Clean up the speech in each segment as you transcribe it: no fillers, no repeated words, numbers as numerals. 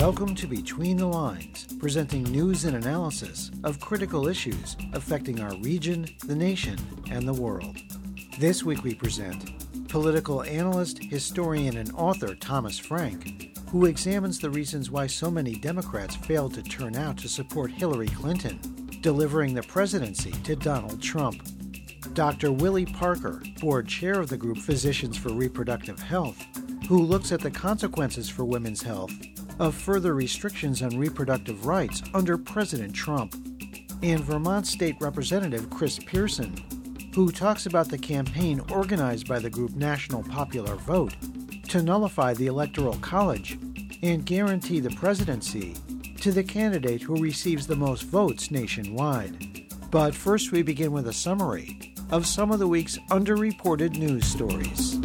Welcome to Between the Lines, presenting news and analysis of critical issues affecting our region, the nation, and the world. This week we present political analyst, historian, and author Thomas Frank, who examines the reasons why so many Democrats failed to turn out to support Hillary Clinton, delivering the presidency to Donald Trump. Dr. Willie Parker, board chair of the group Physicians for Reproductive Health, who looks at the consequences for women's health of further restrictions on reproductive rights under President Trump, and Vermont State Representative Chris Pearson, who talks about the campaign organized by the group National Popular Vote to nullify the Electoral College and guarantee the presidency to the candidate who receives the most votes nationwide. But first we begin with a summary of some of the week's underreported news stories.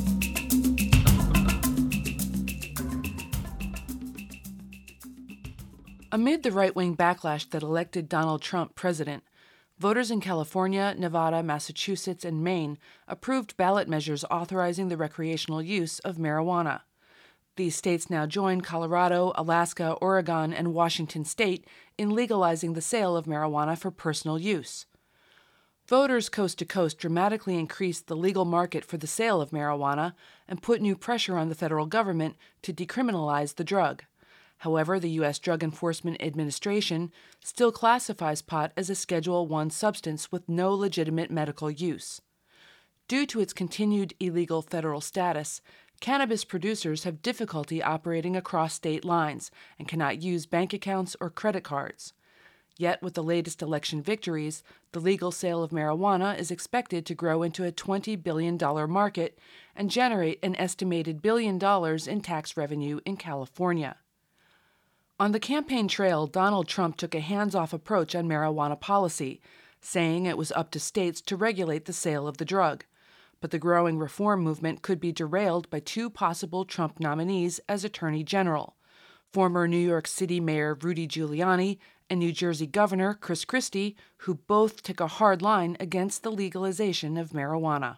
Amid the right-wing backlash that elected Donald Trump president, voters in California, Nevada, Massachusetts, and Maine approved ballot measures authorizing the recreational use of marijuana. These states now join Colorado, Alaska, Oregon, and Washington state in legalizing the sale of marijuana for personal use. Voters coast to coast dramatically increased the legal market for the sale of marijuana and put new pressure on the federal government to decriminalize the drug. However, the U.S. Drug Enforcement Administration still classifies pot as a Schedule I substance with no legitimate medical use. Due to its continued illegal federal status, cannabis producers have difficulty operating across state lines and cannot use bank accounts or credit cards. Yet, with the latest election victories, the legal sale of marijuana is expected to grow into a $20 billion market and generate an estimated $1 billion in tax revenue in California. On the campaign trail, Donald Trump took a hands-off approach on marijuana policy, saying it was up to states to regulate the sale of the drug. But the growing reform movement could be derailed by two possible Trump nominees as Attorney General, former New York City Mayor Rudy Giuliani and New Jersey Governor Chris Christie, who both took a hard line against the legalization of marijuana.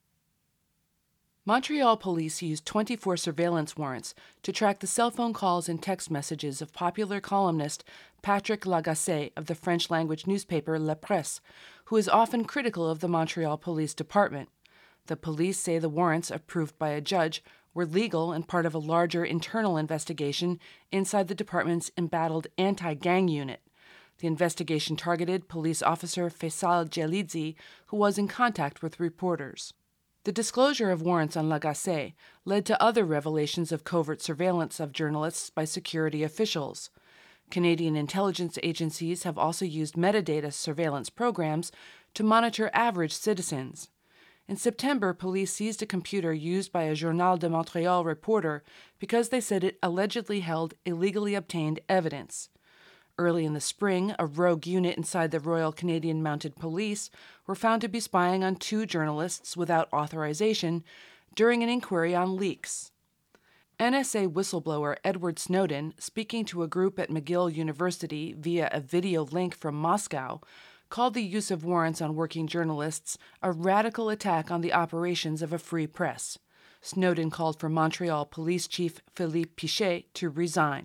Montreal police used 24 surveillance warrants to track the cell phone calls and text messages of popular columnist Patrick Lagacé of the French-language newspaper La Presse, who is often critical of the Montreal Police Department. The police say the warrants, approved by a judge, were legal and part of a larger internal investigation inside the department's embattled anti-gang unit. The investigation targeted police officer Faisal Jalidzi, who was in contact with reporters. The disclosure of warrants on Lagacé led to other revelations of covert surveillance of journalists by security officials. Canadian intelligence agencies have also used metadata surveillance programs to monitor average citizens. In September, police seized a computer used by a Journal de Montréal reporter because they said it allegedly held illegally obtained evidence. Early in the spring, a rogue unit inside the Royal Canadian Mounted Police were found to be spying on two journalists without authorization during an inquiry on leaks. NSA whistleblower Edward Snowden, speaking to a group at McGill University via a video link from Moscow, called the use of warrants on working journalists a radical attack on the operations of a free press. Snowden called for Montreal Police Chief Philippe Pichet to resign.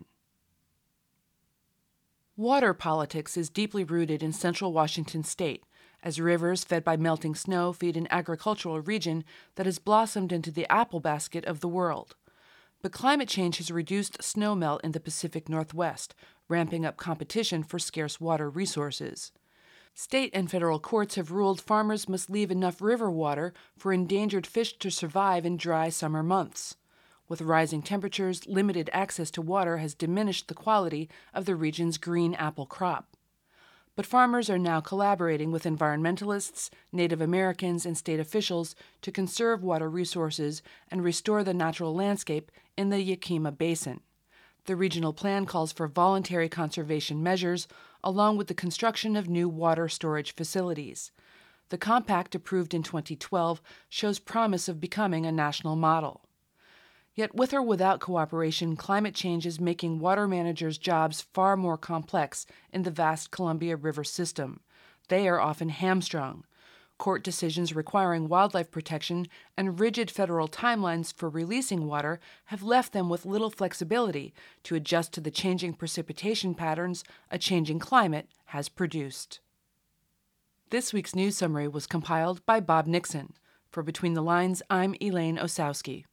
Water politics is deeply rooted in central Washington state, as rivers fed by melting snow feed an agricultural region that has blossomed into the apple basket of the world. But climate change has reduced snowmelt in the Pacific Northwest, ramping up competition for scarce water resources. State and federal courts have ruled farmers must leave enough river water for endangered fish to survive in dry summer months. With rising temperatures, limited access to water has diminished the quality of the region's green apple crop. But farmers are now collaborating with environmentalists, Native Americans, and state officials to conserve water resources and restore the natural landscape in the Yakima Basin. The regional plan calls for voluntary conservation measures, along with the construction of new water storage facilities. The compact, approved in 2012, shows promise of becoming a national model. Yet with or without cooperation, climate change is making water managers' jobs far more complex in the vast Columbia River system. They are often hamstrung. Court decisions requiring wildlife protection and rigid federal timelines for releasing water have left them with little flexibility to adjust to the changing precipitation patterns a changing climate has produced. This week's news summary was compiled by Bob Nixon. For Between the Lines, I'm Elaine Osowski.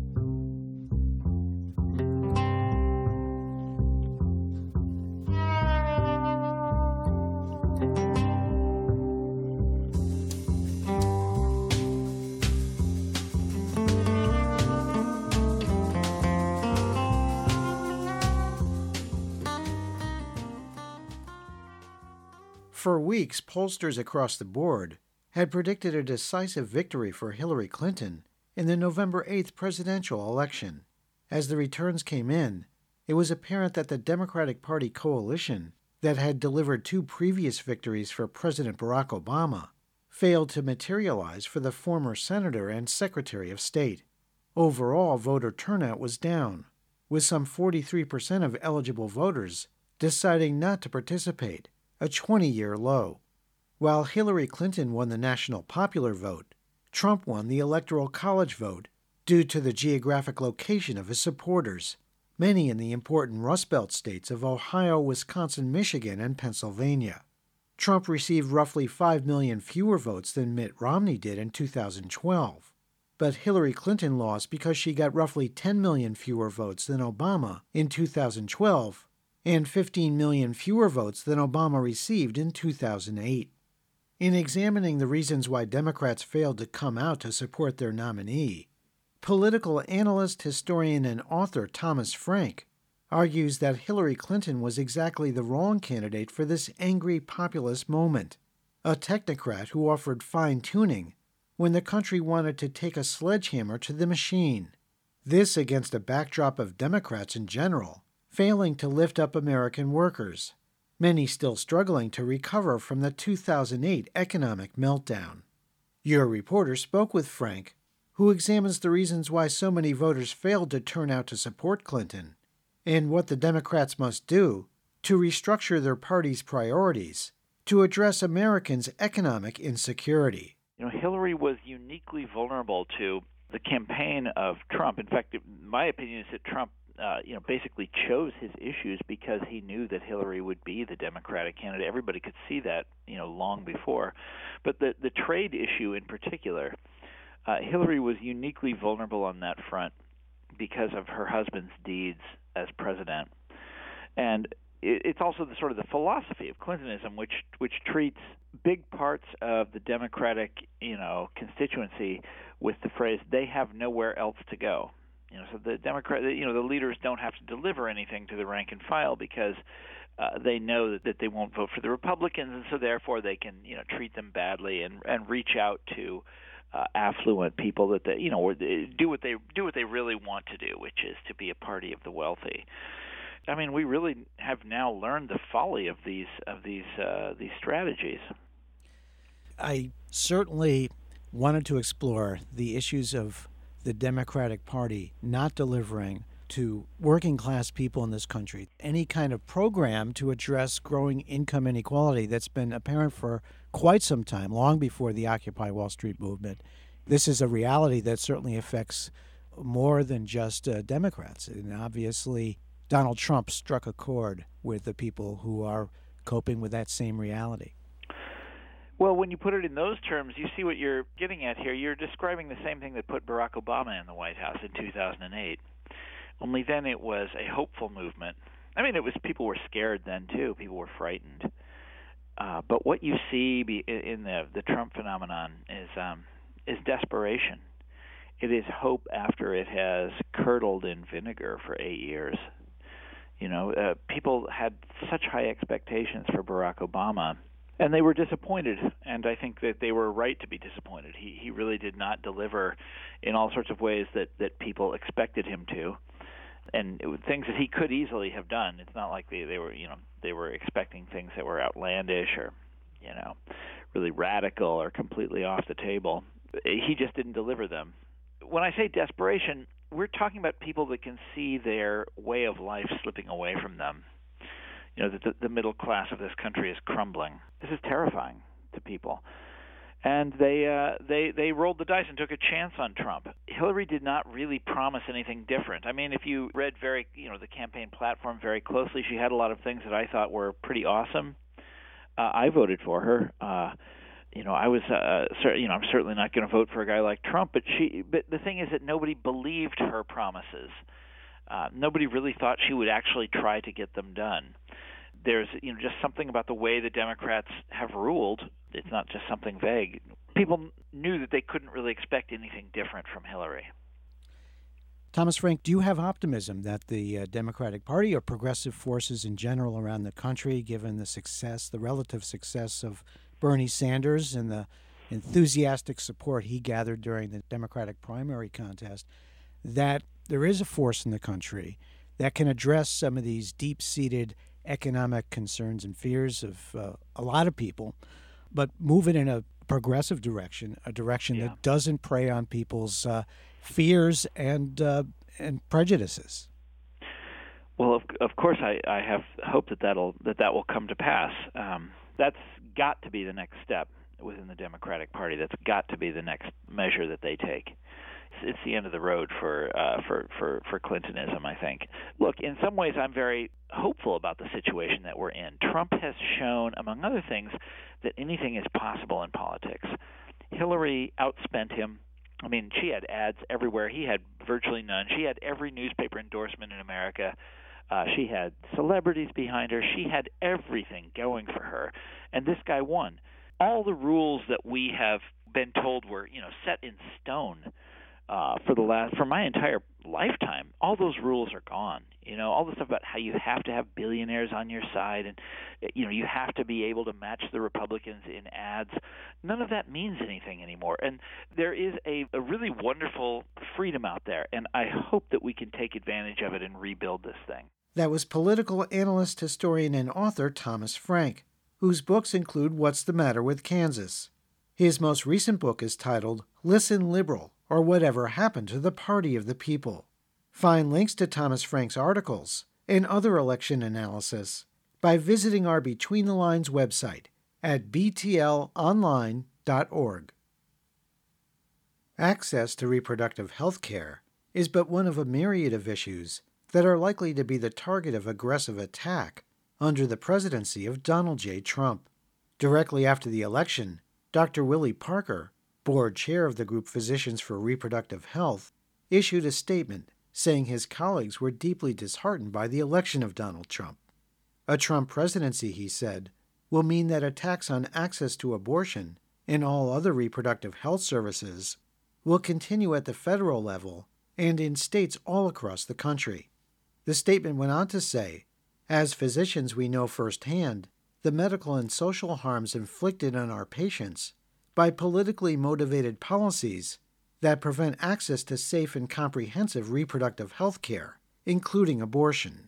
For weeks, pollsters across the board had predicted a decisive victory for Hillary Clinton in the November 8th presidential election. As the returns came in, it was apparent that the Democratic Party coalition that had delivered two previous victories for President Barack Obama failed to materialize for the former senator and Secretary of State. Overall, voter turnout was down, with some 43% of eligible voters deciding not to participate, a 20-year low. While Hillary Clinton won the national popular vote, Trump won the Electoral College vote due to the geographic location of his supporters, many in the important Rust Belt states of Ohio, Wisconsin, Michigan, and Pennsylvania. Trump received roughly 5 million fewer votes than Mitt Romney did in 2012, but Hillary Clinton lost because she got roughly 10 million fewer votes than Obama in 2012 and 15 million fewer votes than Obama received in 2008. In examining the reasons why Democrats failed to come out to support their nominee, political analyst, historian, and author Thomas Frank argues that Hillary Clinton was exactly the wrong candidate for this angry populist moment, a technocrat who offered fine-tuning when the country wanted to take a sledgehammer to the machine. This against a backdrop of Democrats in general failing to lift up American workers, many still struggling to recover from the 2008 economic meltdown. Your reporter spoke with Frank, who examines the reasons why so many voters failed to turn out to support Clinton and what the Democrats must do to restructure their party's priorities to address Americans' economic insecurity. Hillary was uniquely vulnerable to the campaign of Trump. In fact, my opinion is that Trump basically chose his issues because he knew that Hillary would be the Democratic candidate. Everybody could see that, long before. But the trade issue in particular, Hillary was uniquely vulnerable on that front because of her husband's deeds as president. And it's also the philosophy of Clintonism, which treats big parts of the Democratic, constituency with the phrase, they have nowhere else to go. So the the leaders don't have to deliver anything to the rank and file because they know that they won't vote for the Republicans, and so therefore they can, treat them badly and reach out to affluent people that they, or do what they really want to do, which is to be a party of the wealthy. I mean, we really have now learned the folly of these strategies. I certainly wanted to explore the issues of the Democratic Party not delivering to working class people in this country any kind of program to address growing income inequality that's been apparent for quite some time, long before the Occupy Wall Street movement. This is a reality that certainly affects more than just Democrats. And obviously, Donald Trump struck a chord with the people who are coping with that same reality. Well, when you put it in those terms, you see what you're getting at here. You're describing the same thing that put Barack Obama in the White House in 2008. Only then it was a hopeful movement. I mean, people were scared then too. People were frightened. But what you see in the Trump phenomenon is desperation. It is hope after it has curdled in vinegar for 8 years. People had such high expectations for Barack Obama. And they were disappointed, and I think that they were right to be disappointed. He really did not deliver in all sorts of ways that people expected him to, and things that he could easily have done. It's not like they were expecting things that were outlandish or really radical or completely off the table. He just didn't deliver them. When I say desperation, we're talking about people that can see their way of life slipping away from them. The middle class of this country is crumbling. This is terrifying to people. And they rolled the dice and took a chance on Trump. Hillary did not really promise anything different. I mean, if you read the campaign platform very closely, she had a lot of things that I thought were pretty awesome. I voted for her. I was, I'm certainly not going to vote for a guy like Trump. But the thing is that nobody believed her promises. Nobody really thought she would actually try to get them done. There's just something about the way the Democrats have ruled. It's not just something vague. People knew that they couldn't really expect anything different from Hillary. Thomas Frank, do you have optimism that the Democratic Party or progressive forces in general around the country, given the relative success of Bernie Sanders and the enthusiastic support he gathered during the Democratic primary contest, that there is a force in the country that can address some of these deep-seated economic concerns and fears of a lot of people, but move it in a progressive direction, a direction that doesn't prey on people's fears and prejudices? Well, of course, I have hope that will come to pass. That's got to be the next step within the Democratic Party. That's got to be the next measure that they take. It's the end of the road for Clintonism, I think. Look, in some ways, I'm very hopeful about the situation that we're in. Trump has shown, among other things, that anything is possible in politics. Hillary outspent him. I mean, she had ads everywhere. He had virtually none. She had every newspaper endorsement in America. She had celebrities behind her. She had everything going for her. And this guy won. All the rules that we have been told were, set in stone for my entire lifetime, all those rules are gone. All the stuff about how you have to have billionaires on your side and you have to be able to match the Republicans in ads. None of that means anything anymore. And there is a really wonderful freedom out there, and I hope that we can take advantage of it and rebuild this thing. That was political analyst, historian, and author Thomas Frank, whose books include What's the Matter with Kansas? His most recent book is titled Listen Liberal, or Whatever Happened to the Party of the People. Find links to Thomas Frank's articles and other election analysis by visiting our Between the Lines website at btlonline.org. Access to reproductive health care is but one of a myriad of issues that are likely to be the target of aggressive attack under the presidency of Donald J. Trump. Directly after the election, Dr. Willie Parker, board chair of the group Physicians for Reproductive Health, issued a statement saying his colleagues were deeply disheartened by the election of Donald Trump. A Trump presidency, he said, will mean that attacks on access to abortion and all other reproductive health services will continue at the federal level and in states all across the country. The statement went on to say, as physicians we know firsthand the medical and social harms inflicted on our patients by politically motivated policies that prevent access to safe and comprehensive reproductive health care, including abortion.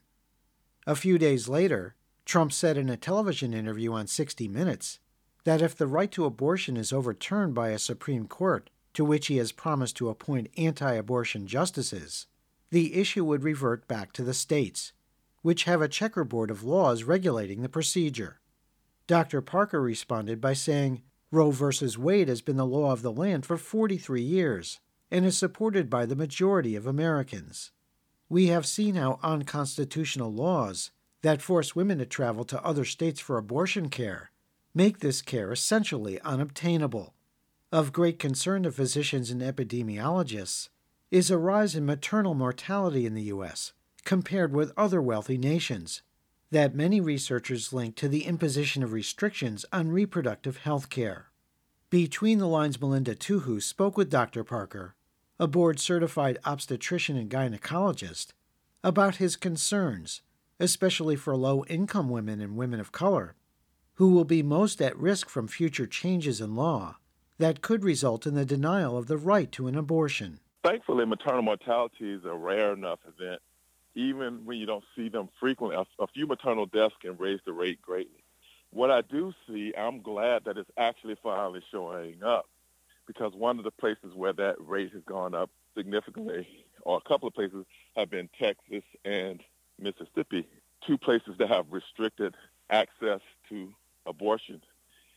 A few days later, Trump said in a television interview on 60 Minutes that if the right to abortion is overturned by a Supreme Court to which he has promised to appoint anti-abortion justices, the issue would revert back to the states, which have a checkerboard of laws regulating the procedure. Dr. Parker responded by saying, Roe v. Wade has been the law of the land for 43 years and is supported by the majority of Americans. We have seen how unconstitutional laws that force women to travel to other states for abortion care make this care essentially unobtainable. Of great concern to physicians and epidemiologists is a rise in maternal mortality in the U.S. compared with other wealthy nations that many researchers link to the imposition of restrictions on reproductive health care. Between the Lines' Melinda Tuhu spoke with Dr. Parker, a board-certified obstetrician and gynecologist, about his concerns, especially for low-income women and women of color, who will be most at risk from future changes in law that could result in the denial of the right to an abortion. Thankfully, maternal mortality is a rare enough event. Even when you don't see them frequently, a few maternal deaths can raise the rate greatly. What I do see, I'm glad that it's actually finally showing up, because one of the places where that rate has gone up significantly, or a couple of places, have been Texas and Mississippi, two places that have restricted access to abortion.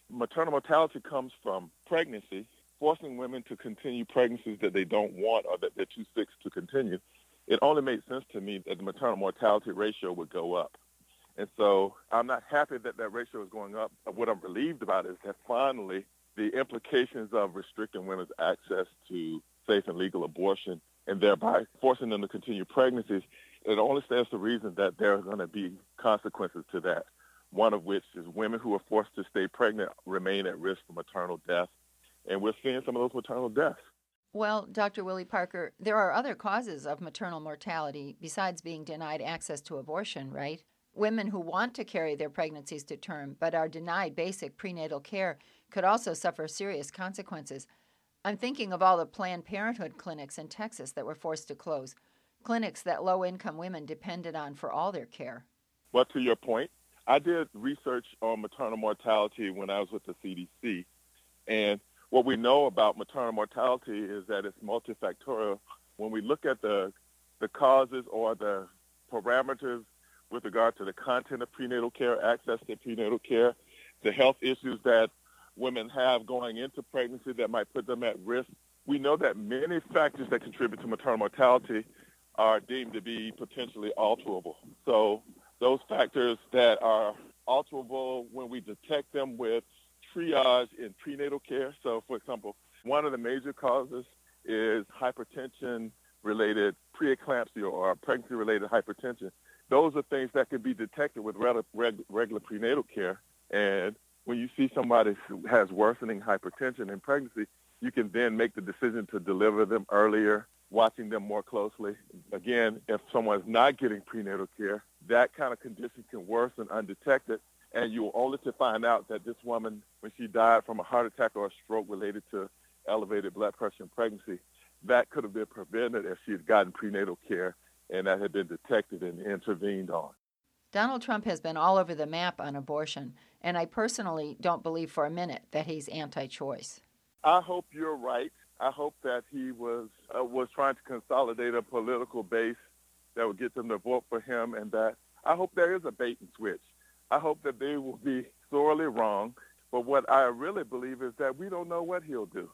maternal mortality comes from pregnancy, forcing women to continue pregnancies that they don't want or that they're too sick to continue. It only made sense to me that the maternal mortality ratio would go up. And so I'm not happy that that ratio is going up. What I'm relieved about is that finally the implications of restricting women's access to safe and legal abortion and thereby forcing them to continue pregnancies, it only stands to reason that there are going to be consequences to that, one of which is women who are forced to stay pregnant remain at risk for maternal death. And we're seeing some of those maternal deaths. Well, Dr. Willie Parker, there are other causes of maternal mortality besides being denied access to abortion, right? Women who want to carry their pregnancies to term but are denied basic prenatal care could also suffer serious consequences. I'm thinking of all the Planned Parenthood clinics in Texas that were forced to close, clinics that low-income women depended on for all their care. Well, to your point, I did research on maternal mortality when I was with the CDC, and what we know about maternal mortality is that it's multifactorial. When we look at the causes or the parameters with regard to the content of prenatal care, access to prenatal care, the health issues that women have going into pregnancy that might put them at risk, we know that many factors that contribute to maternal mortality are deemed to be potentially alterable. So those factors that are alterable when we detect them with triage in prenatal care. So, for example, one of the major causes is hypertension-related preeclampsia or pregnancy-related hypertension. Those are things that can be detected with regular prenatal care. And when you see somebody who has worsening hypertension in pregnancy, you can then make the decision to deliver them earlier, watching them more closely. Again, if someone's not getting prenatal care, that kind of condition can worsen undetected. And you'll only to find out that this woman, when she died from a heart attack or a stroke related to elevated blood pressure in pregnancy, that could have been prevented if she had gotten prenatal care and that had been detected and intervened on. Donald Trump has been all over the map on abortion, and I personally don't believe for a minute that he's anti-choice. I hope you're right. I hope that he was trying to consolidate a political base that would get them to vote for him, and that I hope there is a bait and switch. I hope that they will be sorely wrong. But what I really believe is that we don't know what he'll do.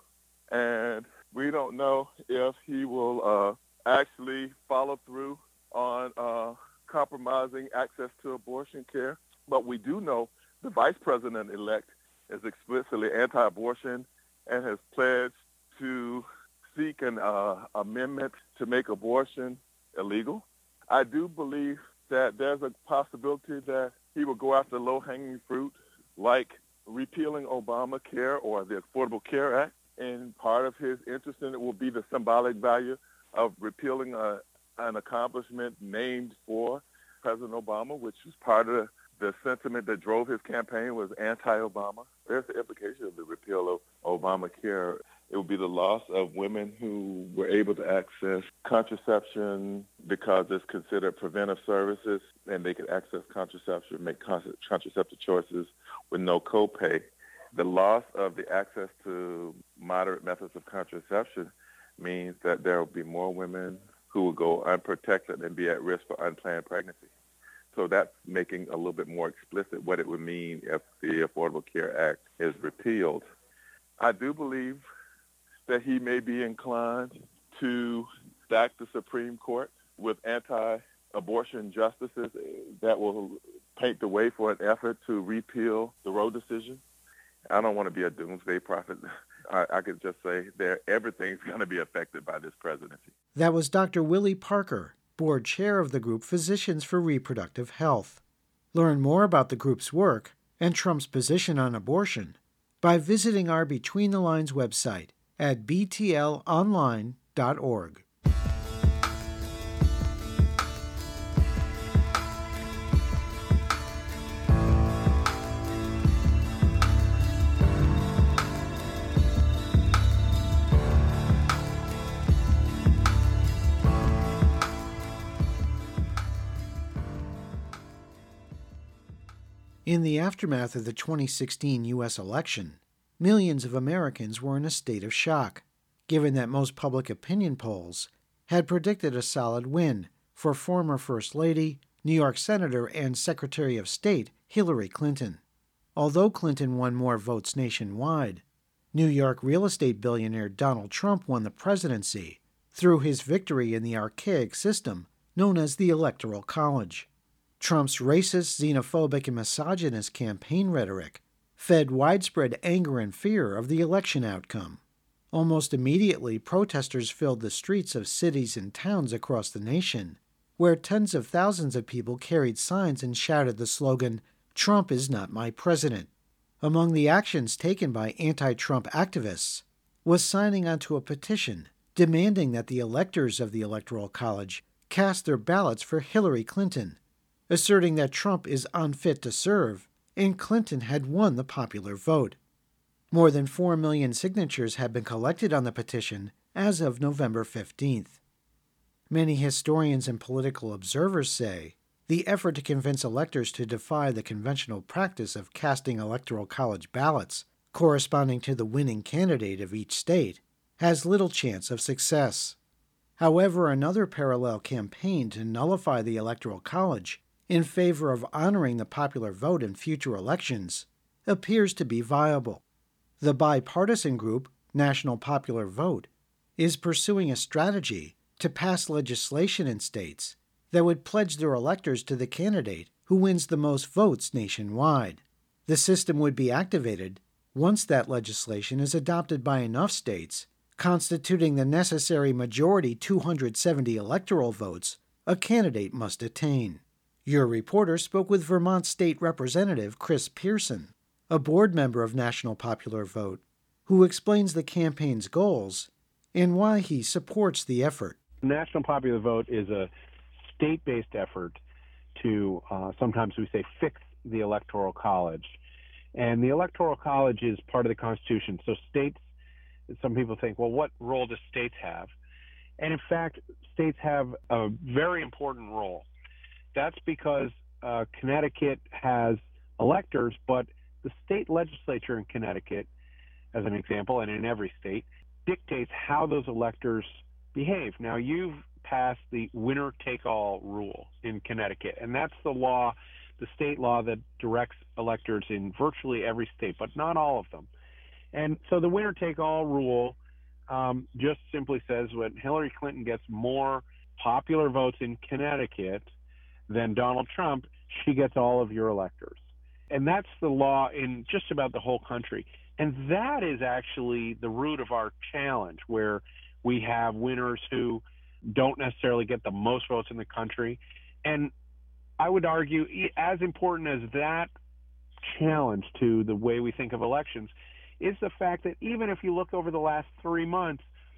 And we don't know if he will actually follow through on compromising access to abortion care. But we do know the vice president-elect is explicitly anti-abortion and has pledged to seek an amendment to make abortion illegal. I do believe that there's a possibility that he will go after low-hanging fruit like repealing Obamacare or the Affordable Care Act. And part of his interest in it will be the symbolic value of repealing an accomplishment named for President Obama, which was part of the sentiment that drove his campaign was anti-Obama. There's the implication of the repeal of Obamacare. It would be the loss of women who were able to access contraception because it's considered preventive services, and they could access contraception, make contraceptive choices with no copay. The loss of the access to moderate methods of contraception means that there will be more women who will go unprotected and be at risk for unplanned pregnancy. So that's making a little bit more explicit what it would mean if the Affordable Care Act is repealed. I do believe that he may be inclined to stack the Supreme Court with anti-abortion justices that will paint the way for an effort to repeal the Roe decision. I don't want to be a doomsday prophet. I could just say that everything's going to be affected by this presidency. That was Dr. Willie Parker, board chair of the group Physicians for Reproductive Health. Learn more about the group's work and Trump's position on abortion by visiting our Between the Lines website at btlonline.org. In the aftermath of the 2016 U.S. election, millions of Americans were in a state of shock, given that most public opinion polls had predicted a solid win for former First Lady, New York Senator, and Secretary of State Hillary Clinton. although Clinton won more votes nationwide. New York real estate billionaire Donald Trump won the presidency through his victory in the archaic system known as the Electoral College. Trump's racist, xenophobic, and misogynist campaign rhetoric fed widespread anger and fear of the election outcome. Almost immediately, protesters filled the streets of cities and towns across the nation, where tens of thousands of people carried signs and shouted the slogan, "Trump is not my president." Among the actions taken by anti-Trump activists was signing onto a petition demanding that the electors of the Electoral College cast their ballots for Hillary Clinton, asserting that Trump is unfit to serve and Clinton had won the popular vote. More than 4 million signatures had been collected on the petition as of November 15th. Many historians and political observers say the effort to convince electors to defy the conventional practice of casting Electoral College ballots corresponding to the winning candidate of each state has little chance of success. However, another parallel campaign to nullify the Electoral College in favor of honoring the popular vote in future elections appears to be viable. The bipartisan group, National Popular Vote, is pursuing a strategy to pass legislation in states that would pledge their electors to the candidate who wins the most votes nationwide. The system would be activated once that legislation is adopted by enough states, constituting the necessary majority 270 electoral votes a candidate must attain. Your reporter spoke with Vermont State Representative Chris Pearson, a board member of National Popular Vote, who explains the campaign's goals and why he supports the effort. National Popular Vote is a state-based effort to, sometimes we say, fix the Electoral College. And the Electoral College is part of the Constitution. So states, some people think, well, what role do states have? And in fact, states have a very important role. That's because Connecticut has electors, but the state legislature in Connecticut, as an example, and in every state, dictates how those electors behave. Now, you've passed the winner-take-all rule in Connecticut, and that's the law, the state law that directs electors in virtually every state, but not all of them. And so the winner-take-all rule just simply says when Hillary Clinton gets more popular votes in Connecticut than Donald Trump, she gets all of your electors. And that's the law in just about the whole country. And that is actually the root of our challenge, where we have winners who don't necessarily get the most votes in the country. And I would argue, as important as that challenge to the way we think of elections is the fact that even if you look over the last 3 months,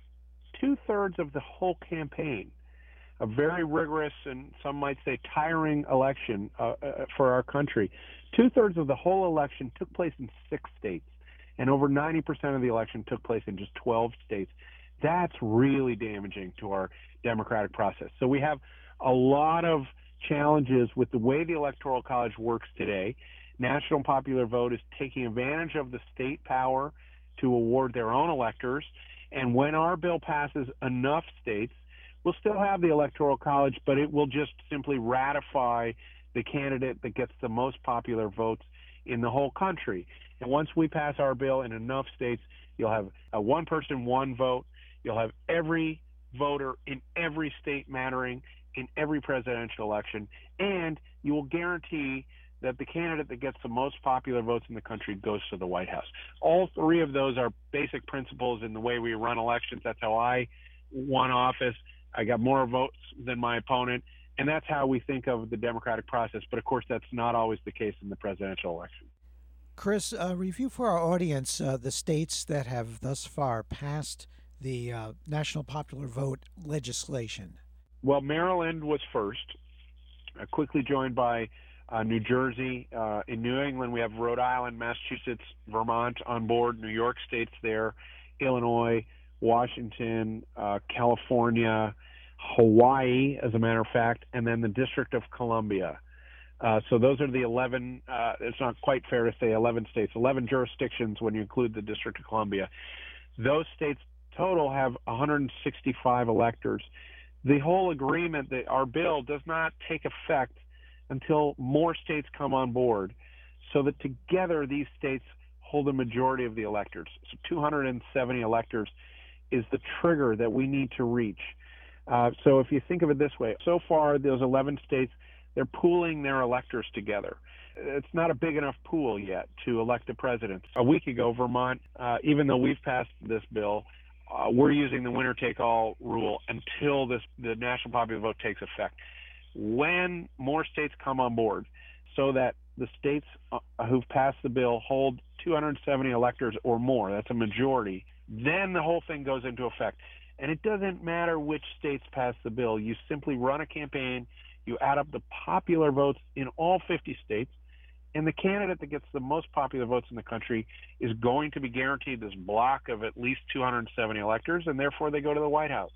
2/3 of the whole campaign, a very rigorous and some might say tiring election for our country, 2/3 of the whole election took place in 6 states, and over 90% of the election took place in just 12 states. That's really damaging to our democratic process. So we have a lot of challenges with the way the Electoral College works today. National Popular Vote is taking advantage of the state power to award their own electors, and when our bill passes enough states, we'll still have the Electoral College, but it will just simply ratify the candidate that gets the most popular votes in the whole country. And once we pass our bill in enough states, you'll have a one person, one vote. You'll have every voter in every state mattering in every presidential election, and you will guarantee that the candidate that gets the most popular votes in the country goes to the White House. All 3 of those are basic principles in the way we run elections. That's how I won office. I got more votes than my opponent, and that's how we think of the democratic process. But of course, that's not always the case in the presidential election. Chris, review for our audience the states that have thus far passed the National Popular Vote legislation. Well, Maryland was first, quickly joined by New Jersey. In New England, we have Rhode Island, Massachusetts, Vermont on board, New York State's there, Illinois, Washington, California, Hawaii, as a matter of fact, and then the District of Columbia. So those are the 11, it's not quite fair to say 11 states, 11 jurisdictions when you include the District of Columbia. Those states total have 165 electors. The whole agreement, that our bill does not take effect until more states come on board. so that together these states hold a majority of the electors. So 270 electors is the trigger that we need to reach. So if you think of it this way, so far those 11 states, they're pooling their electors together. It's not a big enough pool yet to elect a president. A week ago, Vermont, even though we've passed this bill, we're using the winner-take-all rule until the national popular vote takes effect. When more states come on board, so that the states who've passed the bill hold 270 electors or more, that's a majority, then the whole thing goes into effect. And it doesn't matter which states pass the bill. You simply run a campaign, you add up the popular votes in all 50 states, and the candidate that gets the most popular votes in the country is going to be guaranteed this block of at least 270 electors, and therefore they go to the White House.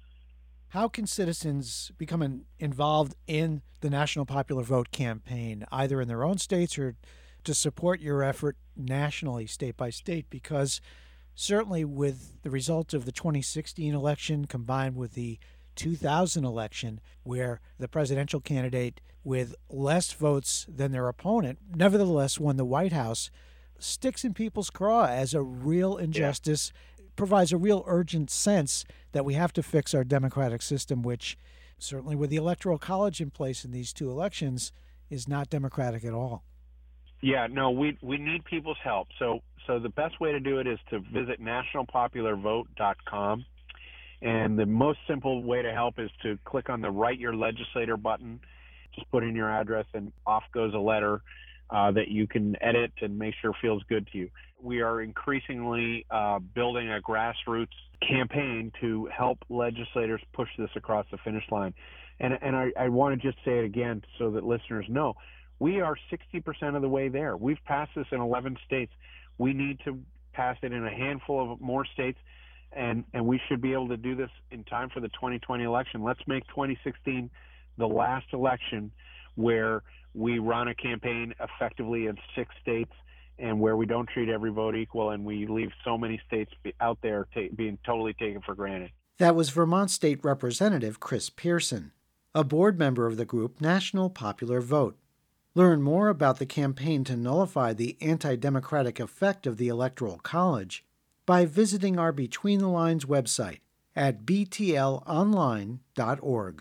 How can citizens become involved in the National Popular Vote campaign, either in their own states or to support your effort nationally, state by state? Because certainly with the results of the 2016 election combined with the 2000 election, where the presidential candidate with less votes than their opponent nevertheless won the White House, sticks in people's craw as a real injustice, provides a real urgent sense that we have to fix our democratic system, which certainly with the Electoral College in place in these two elections is not democratic at all. Yeah, no, we need people's help. So the best way to do it is to visit nationalpopularvote.com. And the most simple way to help is to click on the Write Your Legislator button. Just put in your address and off goes a letter that you can edit and make sure feels good to you. We are increasingly building a grassroots campaign to help legislators push this across the finish line. And I want to just say it again so that listeners know, we are 60% of the way there. We've passed this in 11 states. We need to pass it in a handful of more states. And we should be able to do this in time for the 2020 election. Let's make 2016 the last election where we run a campaign effectively in 6 states and where we don't treat every vote equal and we leave so many states out there being totally taken for granted. That was Vermont State Representative Chris Pearson, a board member of the group National Popular Vote. Learn more about the campaign to nullify the anti-democratic effect of the Electoral College by visiting our Between the Lines website at btlonline.org.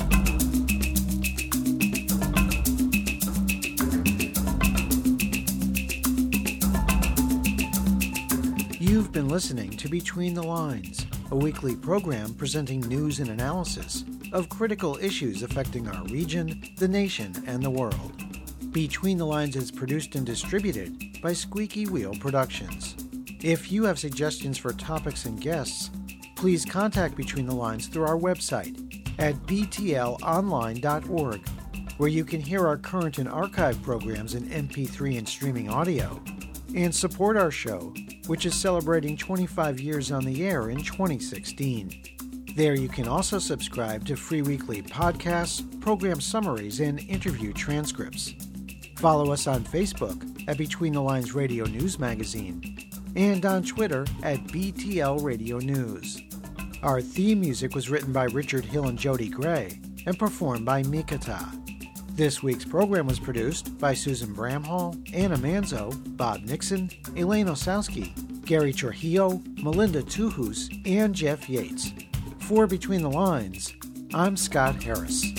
You've been listening to Between the Lines, a weekly program presenting news and analysis of critical issues affecting our region, the nation, and the world. Between the Lines is produced and distributed by Squeaky Wheel Productions. If you have suggestions for topics and guests, please contact Between the Lines through our website at btlonline.org, where you can hear our current and archive programs in MP3 and streaming audio, and support our show, which is celebrating 25 years on the air in 2016. There you can also subscribe to free weekly podcasts, program summaries, and interview transcripts. Follow us on Facebook at Between the Lines Radio News Magazine, and on Twitter at BTL Radio News. Our theme music was written by Richard Hill and Jody Gray and performed by Mikata. This week's program was produced by Susan Bramhall, Anna Manzo, Bob Nixon, Elaine Osowski, Gary Trujillo, Melinda Tuhus, and Jeff Yates. For Between the Lines, I'm Scott Harris.